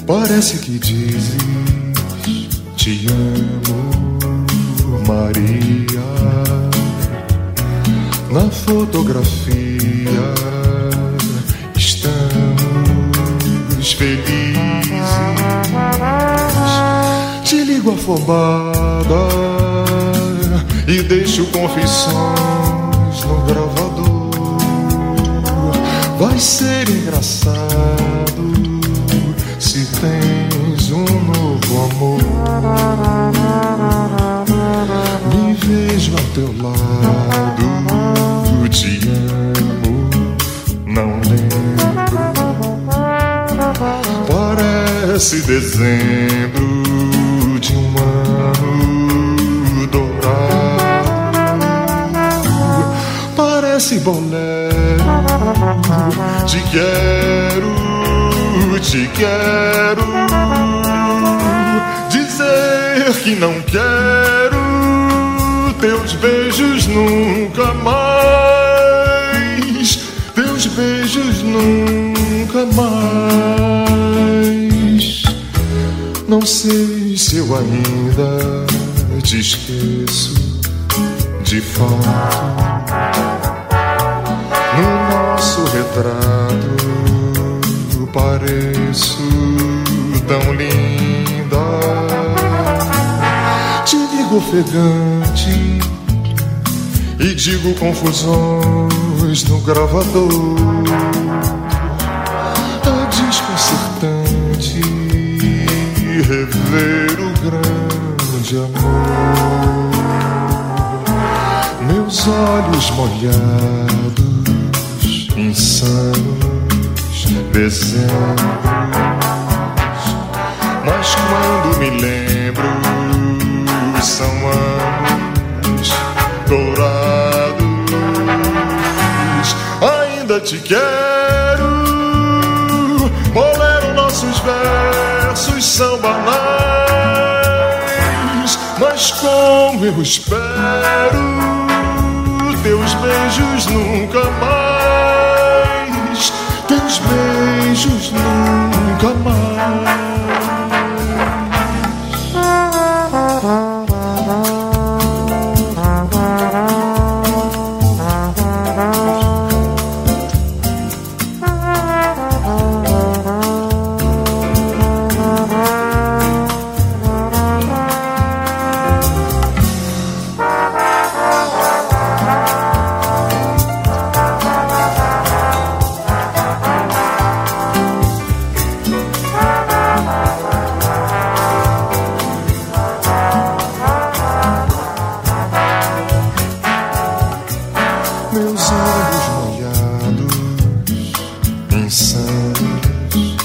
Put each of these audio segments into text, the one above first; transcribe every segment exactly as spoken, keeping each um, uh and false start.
Parece que dizes te amo, Maria. Na fotografia estamos felizes. Te ligo afobada e deixo confissões no gravador. Vai ser engraçado se tens um novo amor. Me vejo ao teu lado, te amo, não lembro. Parece dezembro de um ano dourado. Parece bolero, te quero, te quero. Dizer que não quero teus beijos nunca mais, teus beijos nunca mais. Não sei se eu ainda te esqueço de fato. No nosso retrato pareço tão linda. Te digo ofegante e digo confusões no gravador. É desconcertante rever o grande amor. Meus olhos molhados, insanos, dezembros. Mas quando me lembro, são anos dourados. Ainda te quero, bolero, nossos versos são banais. Mas como eu espero teus beijos nunca mais, teus beijos nunca mais. Meus olhos molhados, insanos,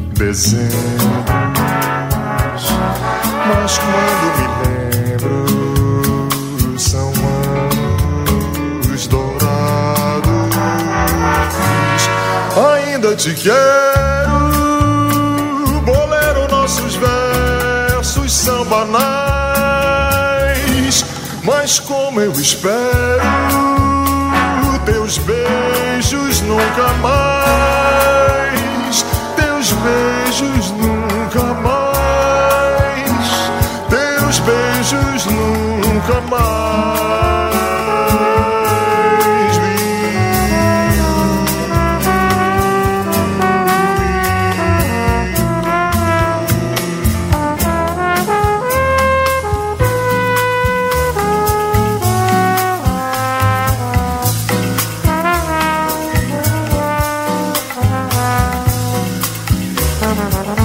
dezembros. Mas quando me lembro, são anos dourados. Ainda te quero, bolero, nossos versos são banais. Mas como eu espero teus beijos nunca mais, teus beijos nunca mais, teus beijos nunca mais. Thank you.